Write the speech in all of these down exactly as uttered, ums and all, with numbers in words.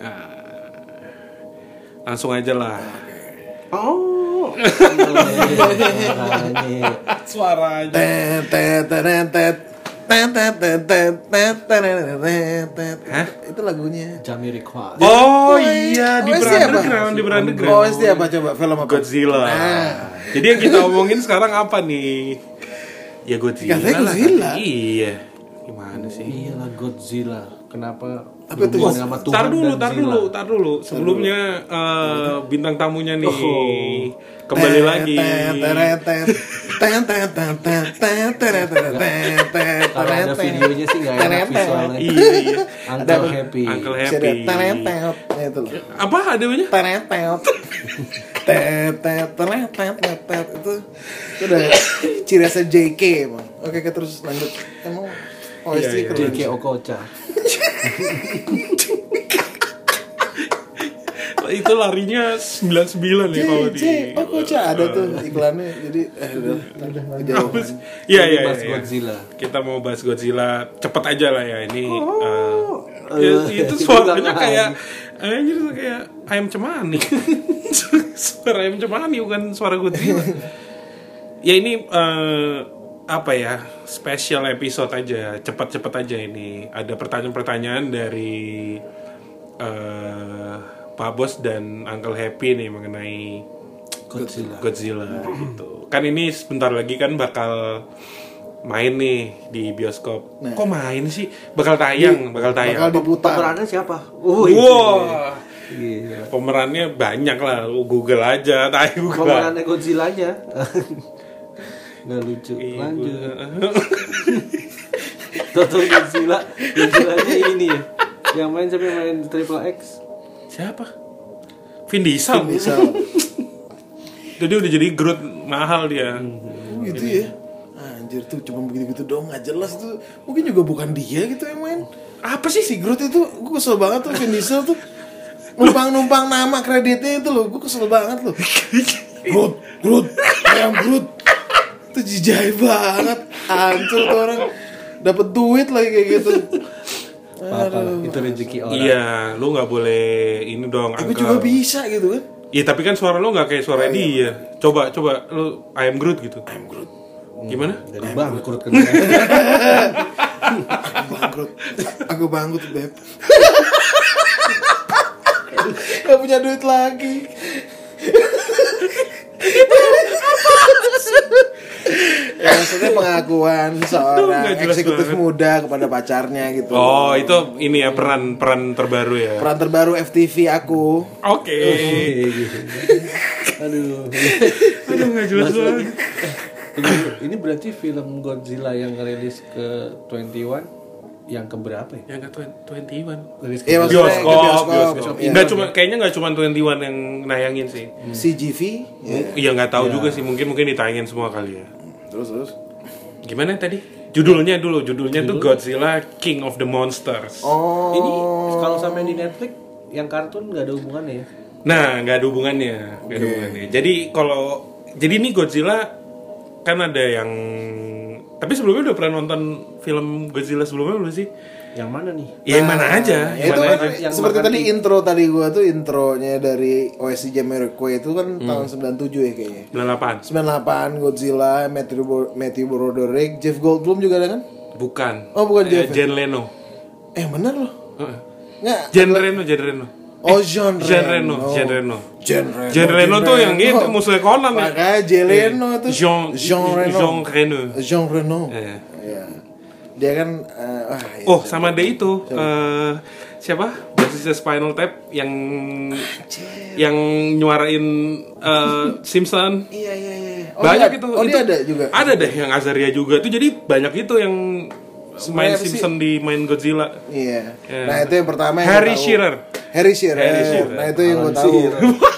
Nah, langsung aja lah. Oh. Suaranya. Tet tet tet tet. Tet tet tet tet tet tet tet. Hah? Itu lagunya. Jamiroquai. Oh iya, di O S T apa? Underground, di Underground. O S T apa coba film apa? Godzilla. Nah. Jadi yang kita omongin sekarang apa nih? Ya Godzilla. Katanya lah. Godzilla. Iya. Gimana sih? Iyalah Godzilla. Kenapa? Apa itu? berhubungan sama Tuhan Tar dulu, dan tar Zilla? dulu, tar dulu. Sebelumnya eh, bintang tamunya nih Oh. kembali lagi. Kalau ada videonya sih nggak enak visualnya. Iya, iya. Uncle Happy. Uncle Happy. Itu loh. Apa ada namanya? Itu itu udah ciri khasnya J K emang. Oke, kita terus lanjut. Emang O S T Iya, iya. J keren. K Okocha. Itu larinya sembilan puluh sembilan nih kalau di. J J, oh kok ada tuh iklannya. Jadi eh udah udah kejauhan. Iya, iya, Bahas iya. Godzilla. Kita mau bahas Godzilla, cepet aja lah ya ini. Oh. eh, ya, itu suaranya Ulang kayak, lagi. anjir kayak ayam cemani. Suara ayam cemani bukan suara Godzilla. Ya ini eh, apa ya, special episode aja, cepet-cepet aja ini. Ada pertanyaan-pertanyaan dari eh, Pak Bos dan Uncle Happy nih mengenai Godzilla. Godzilla gitu. Kan ini sebentar lagi kan bakal main nih di bioskop. Nah. Kok main sih? Bakal tayang, bakal tayang. Bakal diputar. Pemerannya siapa? Oh, Wah. Gila. Pemerannya banyak lah, lu Google aja, tahu Google. Pemerannya Godzilla-nya. Nggak lucu. Iya, Lanjut. gua- Toto Godzilla. Godzilla-nya ini ya. Yang main siapa yang main Triple X? Siapa? Vin Diesel. Vin Diesel. Jadi udah jadi Groot mahal dia. Oh, gitu ya. Anjir tuh cuma begitu-gitu doang, nggak jelas tuh. Mungkin juga bukan dia gitu yang main. Apa sih? Si Groot itu gue kesel banget tuh, Vin Diesel tuh numpang-numpang nama kreditnya itu loh, gue kesel banget loh. Groot, Groot, ayam Groot. Itu jijai banget, hancur tuh orang. Dapat duit lagi kayak gitu. Apa? Itu rezeki orang. Iya, lu nggak boleh ini dong. Tapi angka- juga bisa gitu kan. Iya, tapi kan suara lu nggak kayak suara dia. Coba, coba lu ayam Groot gitu. Ayam Groot. Gimana? Dari bangkrut kan. Aku bangkrut. Aku bangkrut, Beb. Gak punya duit lagi. Ya, maksudnya pengakuan seorang nggak jelas eksekutif banget. muda kepada pacarnya gitu. Oh, itu ini ya peran peran terbaru ya. Peran terbaru F T V aku. Oke. Aduh. Aduh, nggak jelas Mas lagi. banget. Ini, ini berarti film Godzilla yang rilis ke dua puluh satu yang keberapa ya? Yang nggak twenty one. Rilis ke Iya, maksudnya Bioskop, ke bioskop. bioskop. Iya. Nggak cuma, kayaknya nggak cuma twenty one yang nayangin sih. C G V. Ya. Iya nggak tahu juga sih, mungkin mungkin ditayangin semua kali ya. Terus terus. Gimana tadi? Judulnya dulu, judulnya tuh Godzilla King of the Monsters. Oh. Ini kalau sampai di Netflix yang kartun nggak ada hubungannya ya? Nah, nggak ada hubungannya, nggak ada hubungannya. Jadi kalau jadi ini Godzilla kan ada yang, tapi sebelumnya udah pernah nonton film Godzilla sebelumnya belum sih? Yang mana nih? Ya yang mana aja, Ya, yang itu mana kan aja. Yang seperti makan tadi di- intro tadi gua tuh intronya dari O S T Jamiroquai itu kan tahun sembilan puluh tujuh ya kayaknya. sembilan puluh delapan. sembilan puluh delapan Godzilla, Matthew, Bo- Matthew Broderick, Jeff Goldblum juga ada kan? Bukan. Oh, bukan Eh, Jeff. Jen Leno. Eh bener loh. Heeh. Nggak. Jen Reno, Jen Reno. Oh Jean Jean Reno. Reno, Jean Reno. Jean Reno. Jen Reno tuh yang itu musuhnya Conan ya. Makanya Jean Reno itu. Jean Jean Reno. Jean Reno. Jean Reno. Eh. Iya. Dia kan eh, wah, iya, Oh, siapa? sama ada itu eh siapa? Bassisnya Spinal Tap yang yang nyuarain eh, Simpson. Iya iya iya. Oh, Banyak dia, itu. Oh itu, dia ada juga. Ada deh yang Azaria juga. Itu jadi banyak itu yang main Sebenarnya sih- Simpson di main Godzilla. Iya. Ya. Nah itu yang pertama yang Harry gua tahu. Shearer. Harry Shearer. Harry Shearer. Nah itu yang gue Alan tahu. Shearer.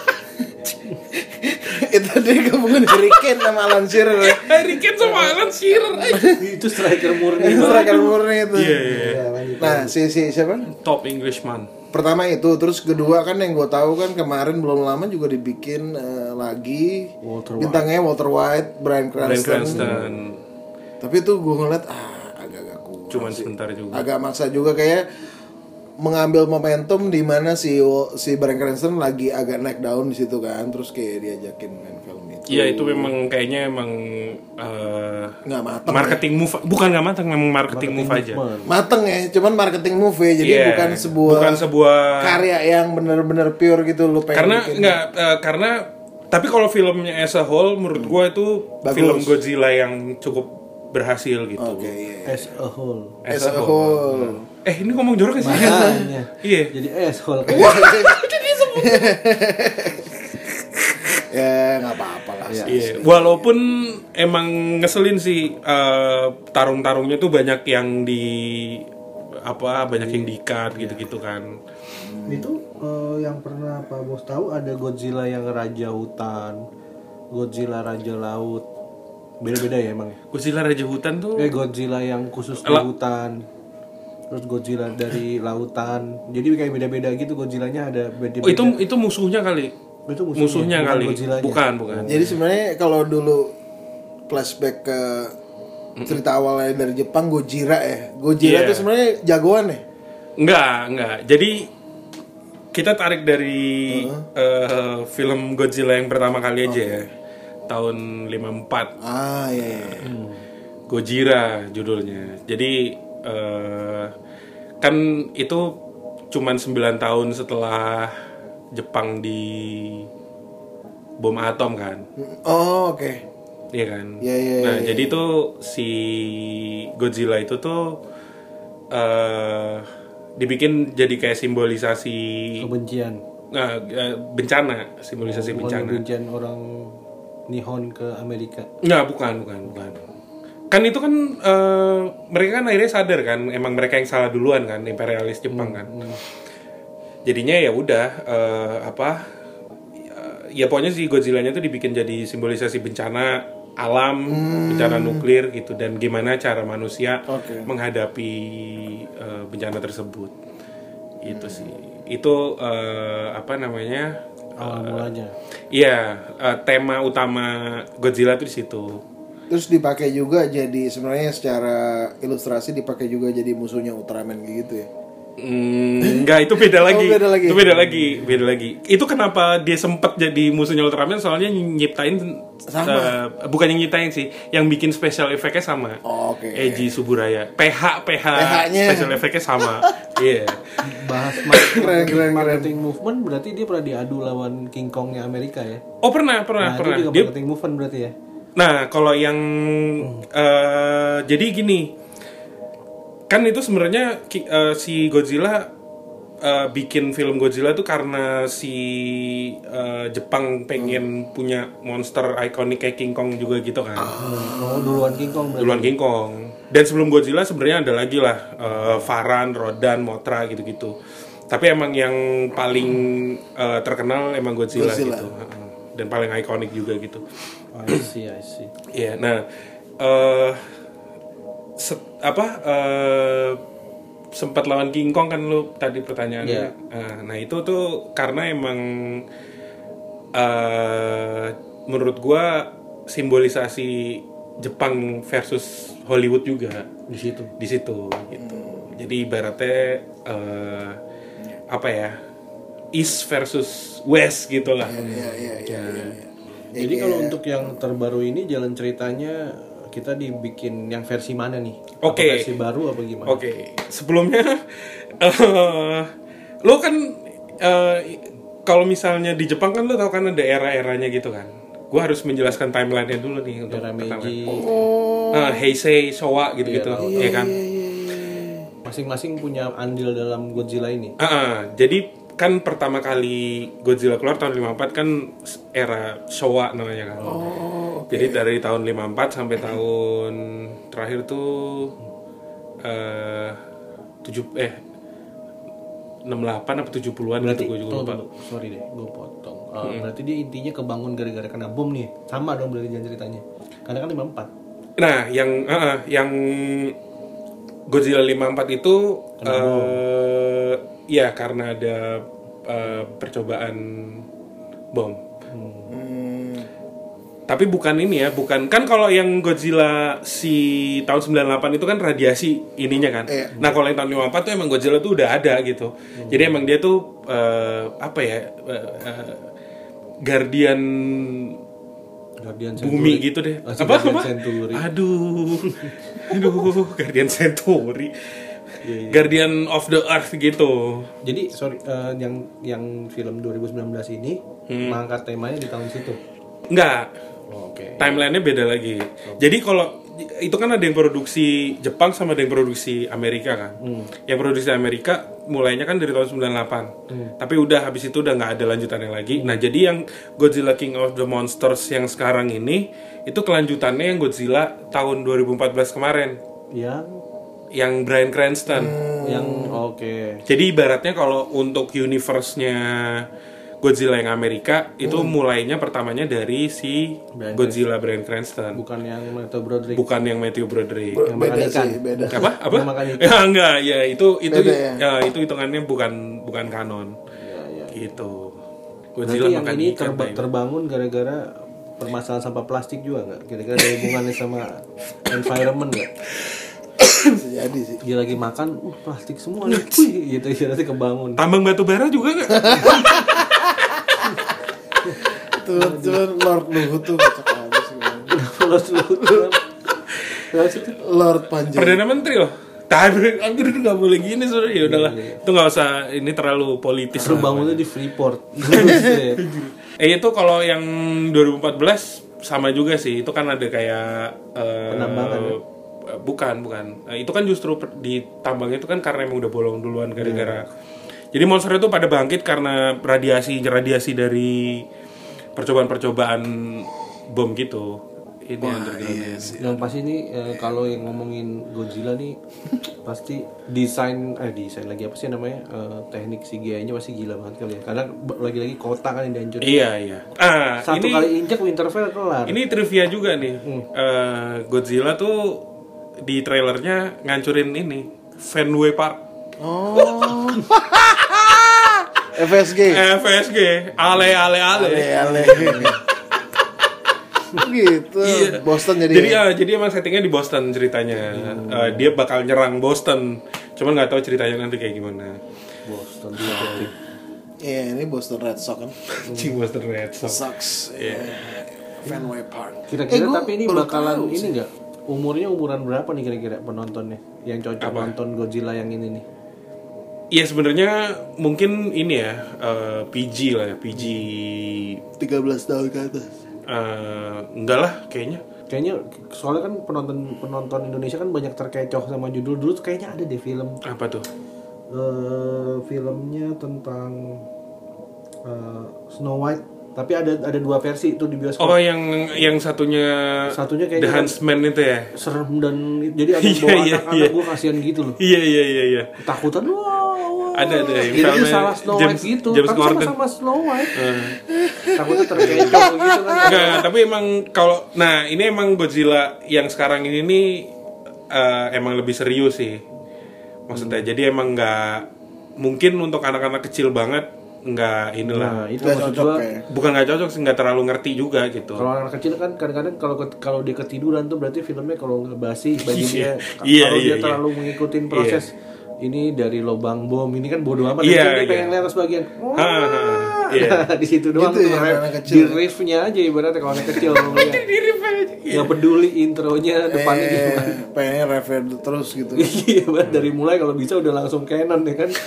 Itu dia gabungan Harry Kane sama Alan Shearer. Ya. Harry Kane sama Alan Shearer. Itu striker murni. Itu striker murni itu. Iya, iya, iya. Nah si si siapa? Top Englishman. Pertama itu, terus kedua kan yang gue tahu kan kemarin belum lama juga dibikin eh, lagi Walter bintangnya Walter White, Bryan Bryan Cranston. Cranston. Tapi itu gue ngeliat ah agak-agak kurang Cuman sih. sebentar juga. Agak maksa juga kayak mengambil momentum di mana si si Bryan Cranston lagi agak naik daun di situ kan, terus kayak diajakin main film itu. Iya itu memang kayaknya emang uh, nggak mateng. marketing ya? move, bukan nggak mateng, memang marketing, Marketing move aja. movement. Mateng ya, cuman marketing move ya, jadi Iya, bukan sebuah bukan sebuah karya yang benar-benar pure gitu lo pengen karena bikin. nggak uh, karena tapi kalau filmnya as a whole menurut gua itu Bagus. film Godzilla yang cukup berhasil gitu. Oke, iya. As a whole. As a whole. Eh ini ngomong jorok sih? Makanya. Iya. Jadi asshole. Ya nggak apa-apa lah. Iya. Iya, walaupun emang ngeselin sih uh, tarung-tarungnya tuh banyak yang di apa banyak yang di-cut gitu-gitu kan. Itu eh, yang pernah Pak Bos tahu ada Godzilla yang raja hutan, Godzilla raja laut. Beda-beda ya emang ya? Godzilla Raja Hutan tuh Eh Godzilla yang khusus di La- hutan. Terus Godzilla dari lautan. Jadi kayak beda-beda gitu Godzillanya ada beda-beda. oh, itu itu musuhnya kali. Itu Musuhnya bukan kali. Godzillanya. Bukan, bukan. Jadi sebenarnya kalau dulu flashback ke cerita awalnya dari Jepang, Gojira ya. Gojira Iya. itu sebenarnya jagoan ya. Enggak, enggak. Jadi kita tarik dari eh, film Godzilla yang pertama kali aja ya. Tahun lima puluh empat. Ah iya. iya. Gojira judulnya. Jadi eh, kan itu cuman sembilan tahun setelah Jepang di bom atom kan. Oh oke. Iya kan? Iya, iya, Nah, iya, jadi tuh si Godzilla itu tuh eh dibikin jadi kayak simbolisasi Kebencian. nah, eh, bencana, simbolisasi Bukan bencana. kebencian orang Nihon ke Amerika. Nggak, bukan, bukan, bukan. Kan itu kan eh, mereka kan akhirnya sadar kan, emang mereka yang salah duluan kan, imperialis Jepang kan. Jadinya ya udah eh, apa? Ya pokoknya si Godzilla-nya tuh dibikin jadi simbolisasi bencana alam, bencana nuklir gitu, dan gimana cara manusia Oke. menghadapi eh, bencana tersebut. Itu sih. Itu eh, apa namanya? Awal mulanya. Iya, eh, tema utama Godzilla tuh di situ. Terus dipakai juga jadi sebenarnya secara ilustrasi dipakai juga jadi musuhnya Ultraman gitu ya. Hmm, enggak, itu beda lagi. Oh, beda lagi. Itu beda lagi, beda lagi. Itu kenapa dia sempet jadi musuhnya Ultraman, soalnya nyiptain Sama. eh, bukan yang nyiptain sih, yang bikin special effect-nya sama. Oh, oke. Eiji Suburaya. P H P H P H-nya. special effect-nya sama. Iya. Bahas marketing, Keren, keren, marketing movement berarti dia pernah diadu lawan King Kong-nya Amerika ya. Oh, pernah, pernah, Nah, pernah. itu juga Dia marketing movement berarti ya. Nah, kalau yang eh, jadi gini, kan itu sebenarnya ki- eh, si Godzilla eh, bikin film Godzilla tuh karena si eh, Jepang pengen punya monster ikonik kayak King Kong juga gitu kan. Oh, duluan King Kong berarti. Duluan King Kong. Dan sebelum Godzilla sebenarnya ada lagi lah eh, Varan, Rodan, Mothra gitu-gitu. Tapi emang yang paling eh, terkenal emang Godzilla, Godzilla. gitu. Heeh. Dan paling ikonik juga gitu. I see, I see. Iya, nah eh set- apa eh sempat lawan King Kong kan lu tadi pertanyaannya. Iya. Eh, nah itu tuh karena emang eh menurut gua simbolisasi Jepang versus Hollywood juga Di situ. di situ gitu. Jadi ibaratnya eh apa ya? East versus West gitu lah. Iya iya iya. iya. Jadi kalau untuk yang terbaru ini jalan ceritanya kita dibikin yang versi mana nih? Oke. Apa versi baru apa gimana? Oke, sebelumnya eh lo kan eh, kalau misalnya di Jepang kan lo tau kan ada era-eranya gitu kan. Gue harus menjelaskan timelinenya dulu nih untuk Era pertama. Meiji. Ah, Heisei, Showa gitu-gitu, Iya, ya kan. Masing-masing punya andil dalam Godzilla ini. Ah, ah, jadi kan pertama kali Godzilla keluar tahun lima puluh empat kan era Showa namanya kan. Jadi dari tahun lima puluh empat sampai tahun terakhir tuh eh tujuh eh enam puluh delapan apa tujuh puluhan Berarti gitu gue juga tunggu lupa. dulu, sorry deh, gue potong. Uh, Berarti dia intinya kebangun gara-gara kena bom nih. Sama dong berarti jalan ceritanya. Karena kan lima puluh empat. Nah, yang ah, ah, yang Godzilla lima puluh empat itu eh ya karena ada eh, percobaan bom. Hmm. Tapi bukan ini ya, bukan kan kalau yang Godzilla si tahun sembilan puluh delapan itu kan radiasi ininya kan. Iya. Nah, kalau yang tahun lima puluh empat tuh emang Godzilla tuh udah ada gitu. Hmm. Jadi emang dia tuh uh, apa ya? Uh, uh, Guardian Guardian bumi gitu deh. Masih apa Guardian apa? Century. Aduh. Aduh, Guardian Century. Yeah, yeah. Guardian of the Earth gitu. Jadi sorry uh, yang yang film dua ribu sembilan belas ini hmm. mengangkat temanya di tahun situ. Enggak. Oh, Oke. Okay. Timeline-nya beda lagi. Oh. Jadi kalau itu kan ada yang produksi Jepang sama ada yang produksi Amerika kan. Hmm. Yang produksi Amerika mulainya kan dari tahun sembilan puluh delapan. Hmm. Tapi udah habis itu udah nggak ada lanjutannya lagi. Hmm. Nah, jadi yang Godzilla King of the Monsters yang sekarang ini itu kelanjutannya yang Godzilla tahun dua ribu empat belas kemarin. Yang yang Bryan Cranston. Hmm. Yang oke. Okay. Jadi ibaratnya kalau untuk universe-nya Godzilla yang Amerika itu hmm. mulainya pertamanya dari si Bryan Godzilla Bryan Cranston. Bukan yang Matthew Broderick. Bukan yang Matthew Broderick. Ber- yang beda ikan. sih, beda. Apa? Apa? Ya enggak, ya itu itu beda, ya? ya itu hitungannya bukan bukan kanon. Ya, ya. Gitu. Godzilla yang ini terba- terbangun gara-gara permasalahan sampah plastik juga enggak? Kira-kira ada hubungannya sama environment enggak? Bisa jadi sih. Dia lagi makan, uh, plastik semua nih. Wih, gitu ya nanti kebangun. Tambang batu bara juga enggak? Tuh, tuh Lord Luhut tuh kocak abis. Lord Luhut. Lord Panjang. Perdana Menteri loh. Tapi akhirnya nggak boleh gini sudah ya udahlah. Iya, iya. Itu nggak usah ini terlalu politis. Terus bangunnya di Freeport. eh itu kalau yang dua ribu empat belas sama juga sih. Itu kan ada kayak uh, penambangan. Ya? Bukan, bukan. Uh, itu kan justru di tambang itu kan karena emang udah bolong duluan gara-gara. Yeah. Jadi monster itu pada bangkit karena radiasi radiasi dari percobaan-percobaan bom gitu. Ini Wah, yang terjadi. iya sih. Yang pasti ini eh, kalau yang ngomongin Godzilla nih pasti desain eh desain lagi apa sih namanya eh, teknik C G I-nya pasti gila banget kali ya. Karena lagi-lagi kota kan yang dihancurin. Iya iya. Ah, Satu ini, kali injek Winterfell kelar. Ini trivia juga nih. Hmm. Uh, Godzilla tuh di trailernya ngancurin ini Fenway Park. Oh. F S G. F S G. Ale ale ale. Ale ale. Gitu. Iya. Boston jadi. Jadi ya, jadi emang settingnya di Boston ceritanya. Hmm. Uh, dia bakal nyerang Boston. Cuman nggak tahu ceritanya nanti kayak gimana. Boston. Iya, ini Boston Red Sox kan. Cing Boston Red Sox. Sox. Iya. Fenway Park. Kira-kira Eh, tapi ini gua baru bakalan tahu ini sih. enggak? Umurnya umuran berapa nih kira-kira penontonnya yang cocok Apa? nonton Godzilla yang ini nih? Iya sebenarnya mungkin ini ya uh, P G lah ya P G tiga belas tahun ke atas. uh, enggak lah kayaknya. Kayaknya soalnya kan penonton penonton Indonesia kan banyak terkecoh sama judul dulu kayaknya ada deh film Apa tuh? uh, filmnya tentang uh, Snow White tapi ada ada dua versi itu di bioskop. Oh yang yang satunya Satunya The kayaknya Huntsman itu ya? serem dan jadi ada Iya, bawa iya, anak-anak iya. gue kasihan gitu loh. Iya iya iya iya. Ketakutan wah, wah. Ada ada yang Kira filmnya salah Snow James- White gitu. James Tapi Corden. sama-sama Snow White. Uh. Takutnya terkecoh gitu kan. Enggak, tapi emang kalau nah ini emang Godzilla yang sekarang ini nih uh, emang lebih serius sih. Maksudnya Hmm. jadi emang nggak mungkin untuk anak-anak kecil banget nggak inilah. Nah, itu Nggak maksud cocok gua. ya. Bukan nggak cocok sih, nggak terlalu ngerti juga gitu. Kalau anak kecil kan kadang-kadang kalau ket- kalau dia ketiduran tuh berarti filmnya kalau nggak basi bagi dia. Iya, Kalau iya, dia iya. terlalu mengikuti proses ini dari lubang bom ini kan bodo amat. Iya, Dia iya. pengen lihat sebagian. Ha, ha, ha. Iya. Nah, di situ doang Gitu tuh ya, ref- anak kecil. di riffnya aja ibaratnya kalau anak kecil mau lihat. Nggak peduli intronya depannya gimana. Eh, pengen refer terus gitu. Iya, banget dari mulai kalau bisa udah langsung canon ya kan.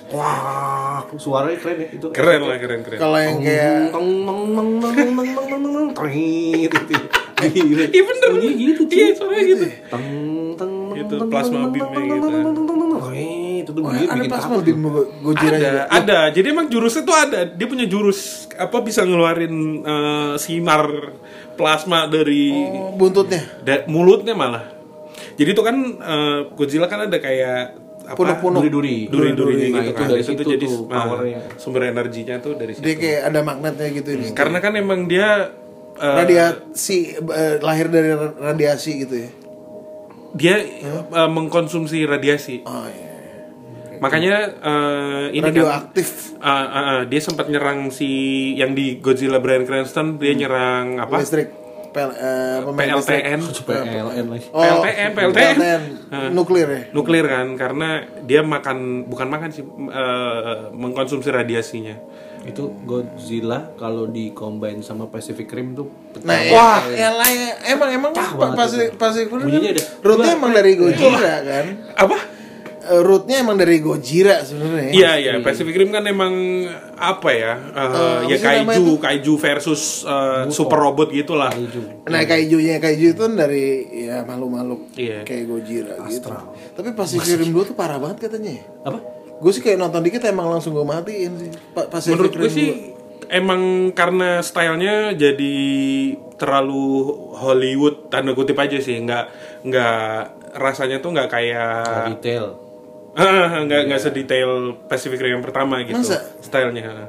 Wah, suaranya keren ya itu. Keren lah keren keren. Kalau yang kayak Teng teng teng teng teng teng teng teng teng gitu. Gila. Iya bener. Bunyinya gitu, Iya Ci. suaranya gitu. Teng teng Gitu, teng, plasma teng, beam-nya teng, gitu. teng, teng, teng, teng, teng. Wih, itu tuh oh, bikin ada bikin plasma takut. beam Godzilla Ada, juga. ada. Jadi emang jurusnya tuh ada. Dia punya jurus apa bisa ngeluarin eh, sinar plasma dari Oh, buntutnya. da- mulutnya malah. Jadi itu kan eh, Godzilla kan ada kayak apa? Punuk-punuk. Duri-duri. Duri-durinya Nah, gitu itu kan. dari Itu situ jadi tuh nah, powernya. sumber energinya tuh dari situ. Dia kayak ada magnetnya gitu ini. Karena kan emang dia eh, Radiasi eh, lahir dari radiasi gitu ya. dia eh, mengkonsumsi radiasi. Oh iya. Makanya eh, ini kan Radioaktif. ah, ah, ah, dia sempat nyerang si yang di Godzilla Bryan Cranston dia nyerang apa? Listrik. P L, eh, P pemain L T listrik. N. P L N lagi. Oh, P L T N, P L T N. Nuklir ya. Nuklir kan, karena dia makan bukan makan sih, eh, mengkonsumsi radiasinya. Itu Godzilla kalau di combine sama Pacific Rim tuh Nah, pecah. ya, Wah. ya lah ya. emang emang Pecah pa- banget pasti itu. pasti Bunyinya ada. rootnya emang dari Gojira kan. Apa? Eh, rootnya emang dari Gojira sebenarnya. Iya iya, Pacific Rim kan emang apa ya? eh, Eh, ya apa sih namanya kaiju, tuh? kaiju versus eh, super robot gitulah. Nah kaijunya kaiju itu kan dari ya makhluk-makhluk Iya. kayak Gojira gitu. Astral. Tapi Pacific Rim dua tuh parah banget katanya. Apa? Gue sih kayak nonton dikit emang langsung gue matiin sih. Pa- Pacific Menurut gue Rim sih dua. emang karena stylenya jadi terlalu Hollywood tanda kutip aja sih, nggak nggak rasanya tuh nggak kayak Detail. Ah, nggak nggak sedetail Pacific Rim yang pertama gitu Masa? stylenya.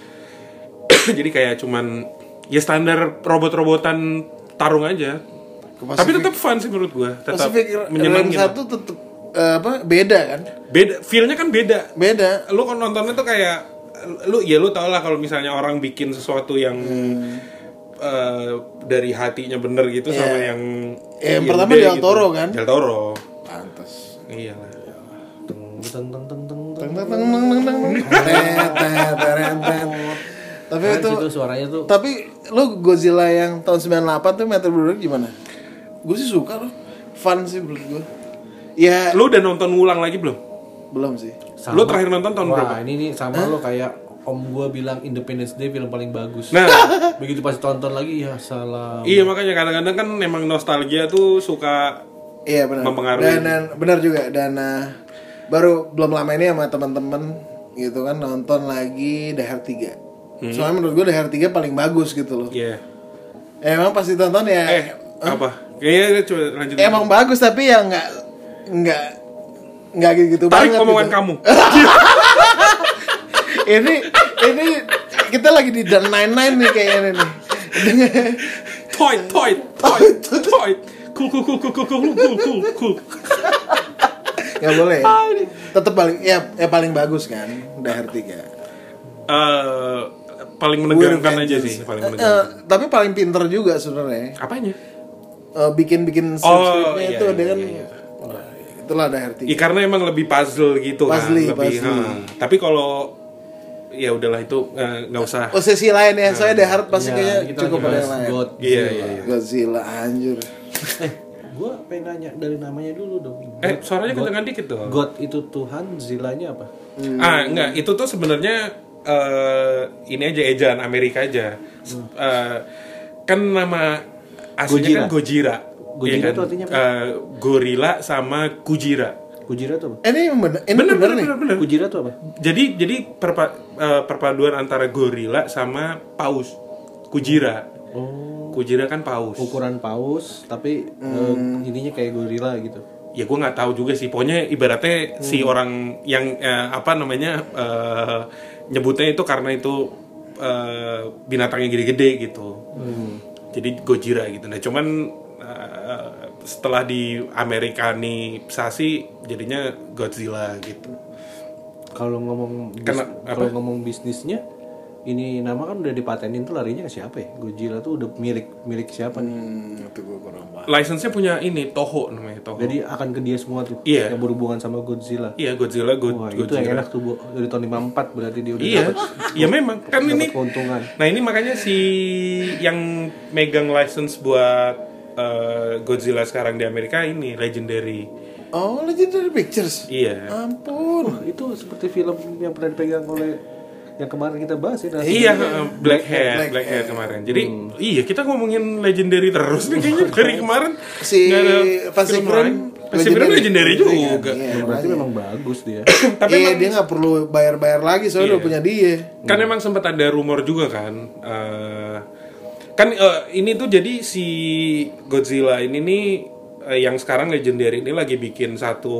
Jadi kayak cuman ya standar robot-robotan tarung aja. Ke Pacific- Tapi tetap fun sih menurut gua, tetap Pacific Rim menyenangkan. satu tetep eh, apa beda kan? Beda, feel-nya kan beda. Beda. Lu kan nontonnya tuh kayak lu ya lu tau lah kalau misalnya orang bikin sesuatu yang eh, dari hatinya bener gitu Iya. sama yang Ya, yang yang pertama gede Del Toro kan? Del Toro. Pantes. Iya lah. Teng teng teng teng teng. Teng teng teng teng teng teng. Tet, tet, teret, tet. Tapi Keren itu sih tuh suaranya tuh. tapi lu Godzilla yang tahun sembilan puluh delapan tuh Metro Brother gimana? Gue sih suka loh. Fun sih menurut gue. Ya Lu udah nonton ngulang lagi belum? belum sih. Sama- Lu terakhir nonton tahun Wah, berapa? ini nih sama lo kayak om gua bilang Independence Day film paling bagus. Nah, Begitu pas tonton lagi ya salah. iya makanya kadang-kadang kan memang nostalgia tuh suka Iya benar. Mempengaruhi. Dan, dan benar juga dan uh, baru belum lama ini sama teman-teman gitu kan nonton lagi The Hard tiga. Hmm. Soalnya menurut gue The Hard tiga paling bagus gitu loh. Iya. Emang pasti tonton ya. Eh, apa? Kayaknya coba lanjut. Emang bagus tapi ya nggak nggak nggak gitu tarik banget. omongan gitu. kamu. ini ini kita lagi di Dan Nine Nine nih kayaknya nih. Toy, toy, toy, toy. Cool, cool, cool, cool, cool, cool, cool, cool, cool. Nggak boleh. Tetap paling ya, ya paling bagus kan The Hard tiga. Eh, paling menegangkan We're aja Avengers. sih, paling Eh, menegangkan. eh, tapi paling pinter juga sebenarnya. Apanya? Eh, bikin-bikin Oh, script-scriptnya iya, itu iya, dia kan iya, iya. wah, itulah The Hard tiga. Iya karena emang lebih puzzle gitu Puzzly, kan, lebih. puzzly. ha. Tapi kalau ya udahlah itu eh, nggak usah. Oh sesi lain ya, saya The Hard pasti Ya, kayaknya kita cukup lagi ada bahas yang lain. God. Iya, iya, iya. Godzilla anjir. Eh, gua pengen nanya dari namanya dulu dong. Eh, suaranya God- kedengan dikit tuh. God itu Tuhan, Zillanya apa? Ah, enggak, itu tuh sebenarnya eh, ini aja ejaan Amerika aja. Eh, kan nama aslinya kan Gojira. Gojira Iya kan? tuh artinya apa? Eh, gorila sama Kujira. Kujira tuh apa? Eh, ini bener, ini Bener, bener, bener, nih. bener, bener. Kujira tuh apa? Jadi jadi perpa- eh, perpaduan antara gorila sama paus. Kujira. Oh, Kujira kan paus. ukuran paus tapi eh, ininya kayak gorila gitu. Ya gue nggak tahu juga sih. Pokoknya ibaratnya si orang yang eh, apa namanya eh, nyebutnya itu karena itu eh, binatangnya gede-gede gitu. Jadi Gojira gitu. Nah cuman eh, setelah di Amerikanisasi jadinya Godzilla gitu. Kalau ngomong bis- Karena kalau apa? ngomong bisnisnya ini nama kan udah dipatenin tuh larinya ke siapa ya? Godzilla tuh udah milik milik siapa nih? Hmm, itu gue kurang paham. License-nya punya ini Toho namanya Toho. Jadi akan ke dia semua tuh Iya. yang berhubungan sama Godzilla. Iya Godzilla, God, Wah, itu Godzilla. yang enak tuh Bu. Dari tahun lima puluh empat berarti dia udah Iya, dapat ya memang kan dapat ini. keuntungan. Nah ini makanya si yang megang license buat eh, Godzilla sekarang di Amerika ini Legendary. Oh, Legendary Pictures. Iya. Ampun. Wah, itu seperti film yang pernah dipegang oleh yang kemarin kita bahas ya. Nasi. Iya, eh, Blackhead, Blackhead. Blackhead kemarin. Jadi iya kita ngomongin Legendary terus nih kayaknya dari kemarin. Si nggak ada Pacific film Rim lain. Pacific Rim Legendary juga. Iya, Berarti memang bagus dia. Tapi Iya, emang dia nggak perlu bayar-bayar lagi soalnya Iya. udah punya dia. kan emang sempat ada rumor juga kan. eh, kan eh, ini tuh jadi si Godzilla ini nih eh, yang sekarang Legendary ini lagi bikin satu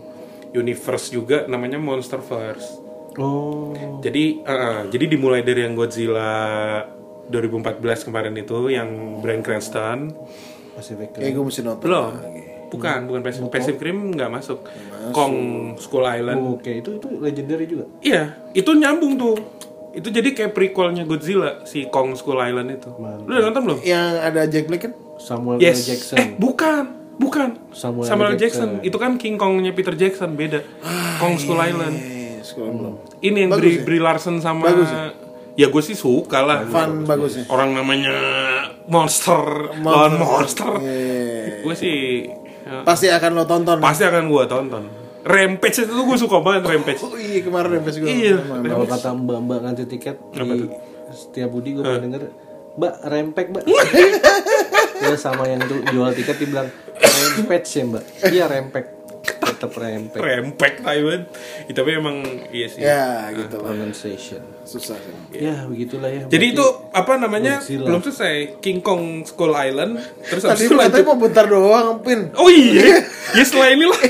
universe juga namanya Monsterverse. Oh. Jadi eh, jadi dimulai dari yang Godzilla dua ribu empat belas kemarin itu yang Bryan Cranston. Pacific Kayak gue mesti nonton Belum. lagi. Bukan, bukan Pacific, Pacific Rim nggak masuk. Kong Skull Island. Oh, Oke, itu itu legendary juga. Iya, itu nyambung tuh. Itu jadi kayak prequelnya Godzilla, si Kong Skull Island itu. Mantap. Lu udah nonton belum? Yang ada Jack Black kan? Samuel L. Yes. Jackson. Eh, bukan. Bukan. Samuel L. Samuel L. Jackson. Jackson. Itu kan King Kongnya Peter Jackson, beda. Kong Skull Island. Eh, sekolah belum. Ini yang Bagus Brie, ya? Brie Larson sama Bagus ya? ya gue sih suka lah. Fun bagus ya. Orang namanya monster, lawan monster. Iya. Gue sih ya, Pasti akan lo tonton. pasti akan gue tonton. Rampage itu gue suka banget Rampage. Oh iya kemarin Rampage gue. Iya. Kalau kata mbak-mbak nganti tiket Apa di tuh? setiap Budi gue pernah denger, Mbak rempek mbak. Ya sama yang tuh jual tiket dibilang rempet sih mbak. Iya rempek, tetap rempek. Rampage Taiwan. Ya, tapi emang iya sih. Ya gitu lah. Pronunciation. Susah sih. Ya begitulah ya. Jadi Berarti itu apa namanya? Godzilla. Belum selesai. King Kong Skull Island. Terus habis Tadi itu lu katanya lanjut. mau bentar doang, Pin. Oh iya. Ya setelah ini lah.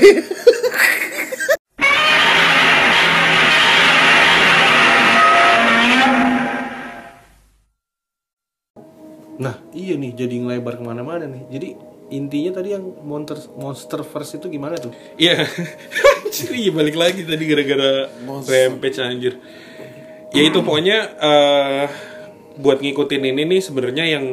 Nah iya nih jadi ngelebar kemana-mana nih. Jadi intinya tadi yang monster monsterverse itu gimana tuh? Iya. Iya balik lagi tadi gara-gara Rampage anjir. Ya itu pokoknya eh, buat ngikutin ini nih sebenarnya yang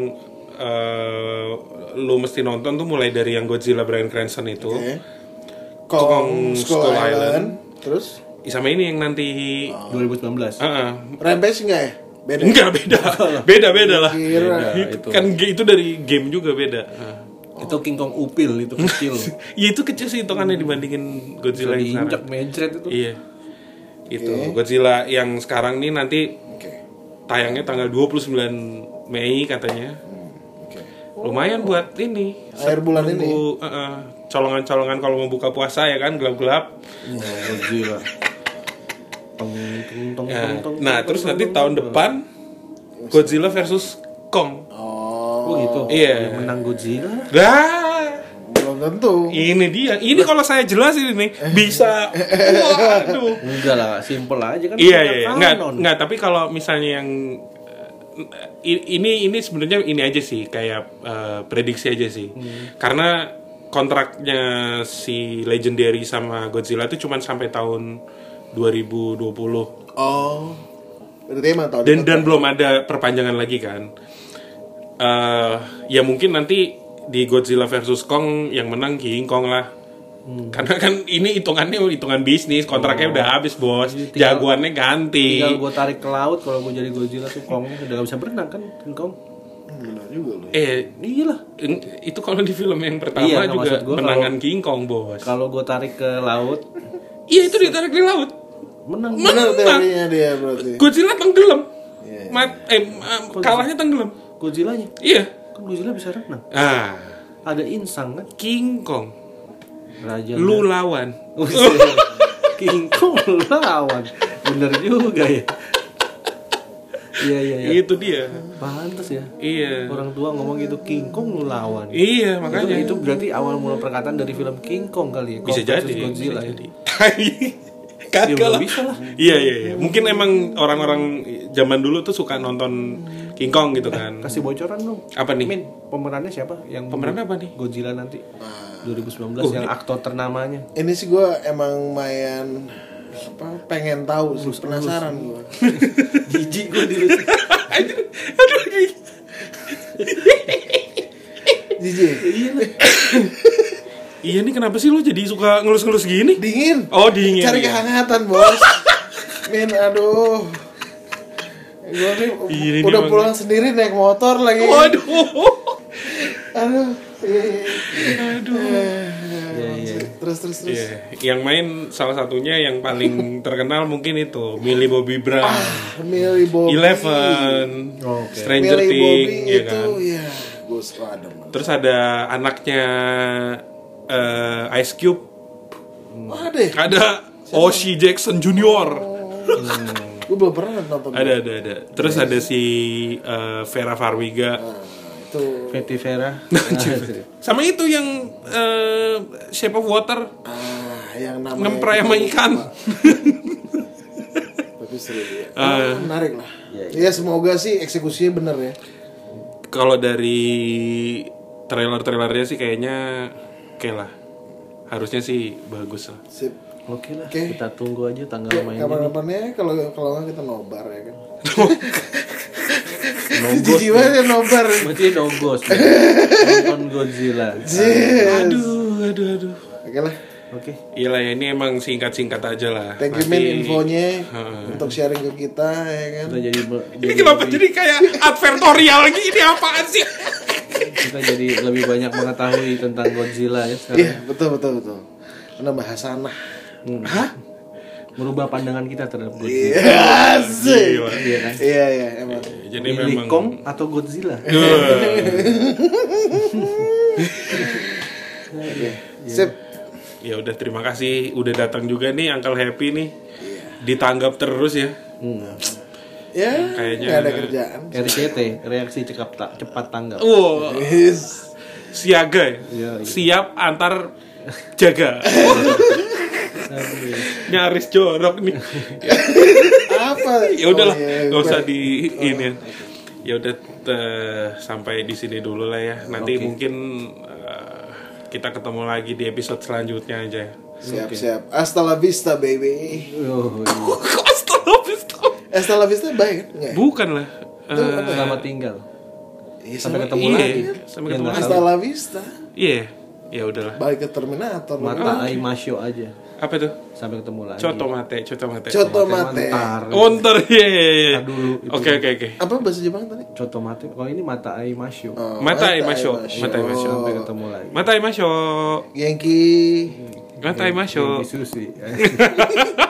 eh, lu mesti nonton tuh mulai dari yang Godzilla Bryan Cranston itu. Oke. Kong Kong Skull Skull Island. Island. Terus Sama ini yang nanti dua ribu sembilan belas. Heeh. Rampage enggak ya? Beda. Enggak beda. Beda-beda lah. Kira. Itu itu. kan ge- itu dari game juga beda. Heeh. Itu King Kong upil itu kecil. Ya itu kecil sih hitungannya dibandingin Godzilla yang Diinjak sekarang. mencret itu. Iya. Itu Oke. Godzilla yang sekarang nih nanti Oke. tayangnya tanggal dua puluh sembilan Mei katanya. Oke. Lumayan buat ini. Akhir bulan ini. Nunggu, uh-uh, colongan-colongan kalau mau buka puasa ya kan gelap-gelap. Oh, Godzilla. Tong, tong, tong, Ya. tong, tong, Nah, tong, terus tong, nanti tong, tahun tong. depan Godzilla versus Kong. Oh. Oh gitu. Iya. Yang menang Godzilla. Dah. Belum tentu. Ini dia. Ini kalau saya jelasin ini bisa. Waduh. Enggak lah, simple aja kan. Iya bukan iya. Enggak kanon. enggak, tapi kalau misalnya yang eh, ini ini sebenarnya ini aja sih kayak eh, prediksi aja sih. Karena kontraknya si Legendary sama Godzilla itu cuma sampai tahun dua ribu dua puluh. Oh. Berarti emang tahun Dan depan. dan belum ada perpanjangan lagi kan. Eh ya mungkin nanti di Godzilla versus Kong yang menang King Kong lah. Karena kan ini hitungannya hitungan bisnis, kontraknya udah habis, Bos. Jadi tinggal- Jagoannya ganti. Tinggal gue tarik ke laut kalau gue jadi Godzilla tuh Kong udah gak bisa berenang kan King Kong. Hmm, benar juga loh. Eh, Iya lah. eng- itu kalau di film yang pertama Iya, nggak, juga maksud gua menangan King Kong, Bos. Kalau gue tarik ke laut Iya, itu ditarik di laut. menang. Benar teorinya dia berarti. Godzilla tenggelam. Iya, iya. Mat, eh, eh, kalahnya tenggelam. Godzillanya Iya. kan Godzilla bisa renang. Ah, Ada insang kan. King Kong. Raja. Lu lawan. King Kong lu lawan. Bener juga ya. Iya iya iya. Itu dia. Pantes ya. Iya. Orang tua ngomong gitu King Kong lu lawan. Iya, Itu, makanya itu berarti awal mula perkataan dari film King Kong kali ya. bisa Kong jadi, versus Godzilla bisa ya. jadi. Ya, Kagak belum lah. bisa lah. Iya, iya, iya. Mungkin emang orang-orang zaman dulu tuh suka nonton King Kong gitu kan. Kasih bocoran dong. Apa nih? Min, pemerannya siapa? Yang Pemerannya apa nih? Godzilla nanti dua ribu sembilan belas Oh, yang ini- aktor ternamanya. Ini sih gue emang lumayan apa pengen tahu sih, penasaran gue. Jijik gue dulu. Aduh, ini. Jijik. Iya lah. Iya nih kenapa sih lu jadi suka ngelus-ngelus gini? Dingin. Oh, dingin. Cari iya. kehangatan, Bos. Min, aduh. Gue nih Iya, ini udah emang- pulang sendiri naik motor lagi. Waduh. Aduh. Aduh. Iya iya. Terus terus terus. Iya, yang main salah satunya yang paling terkenal mungkin itu Millie Bobby Brown, Millie Bobby. Eleven, Oke. Stranger Millie Things, Bobby ya itu kan. ya gue suka ada. Terus ada anaknya eh, Ice Cube, Ada ya? ada Oshie Jackson Junior, Gue belum pernah nonton. ada ada ada. Terus ada si eh, Vera Farmiga, Nah, itu Fetty Vera. sama itu yang eh, Shape of Water, ah yang namanya ngempray sama ikan. tapi seru ya. Ah. Oh, menarik lah. Iya, Iya semoga sih eksekusinya bener ya. Kalau dari trailer-trailernya sih kayaknya oke lah. Harusnya sih bagus lah. Sip. Oke lah. Oke. Kita tunggu aja tanggal Ya, mainnya. nih. kapan-kapannya kalau kalau nggak kita nobar ya kan. Jijik banget ya nobar. Berarti no ghost. Nonton Godzilla. Yes. Aduh, aduh, aduh. Oke lah. Oke. Iyalah ya, ini emang singkat-singkat aja lah. Thank you Nanti- men infonya Heeh. untuk sharing ke kita ya kan. Kita jadi Ini kenapa jadi kayak advertorial lagi? Ini apaan sih? kita jadi lebih banyak mengetahui tentang Godzilla ya sekarang. Iya, betul betul betul. Menambah hasanah. Hmm. Merubah pandangan kita terhadap Godzilla. Iya, asik. Gila. Iya kan? Iya iya emang. Jadi Milih memang Kong atau Godzilla? Sip. Ya udah, terima kasih udah datang juga nih Uncle Happy nih. Ditanggap terus ya. Hmm. Ya, Kayaknya- nggak ada kerjaan. R C T, reaksi cepat tak cepat tanggap. Wow, Yes. siaga ya. Iya, iya. Siap antar jaga. Nyaris jorok nih. Apa? Ya udahlah, Oh, iya, nggak usah gue- di ini. Ya udah, eh, sampai di sini dulu lah ya. Nanti Oke. mungkin eh, kita ketemu lagi di episode selanjutnya aja. Siap siap. Hasta la vista baby. Oh, iya. Kok astagfirullah? Hasta la vista baik kan? Nggak ya? Bukan lah. Itu Eh, apa ya? Selamat tinggal. Iya, Sampai sama- ketemu iya, lagi. sampai Ya, ketemu nggak lagi. Hasta tahu. la vista. Iya, ya udahlah. Balik ke Terminator. Mata ai masyo aja. Apa tuh? Sampai ketemu lagi. Coto mate, coto mate. Coto Mate mate. mantar. Oh, ntar, iya, iya, iya. Ntar dulu, itu. Oke, oke, oke. Apa bahasa Jepang tadi? Coto mate. Kalau ini mata ai masyo. Oh, Matai masyo, matai masyo. Sampai ketemu lagi. Matai masyo. Genki. Matai masyo. Susi.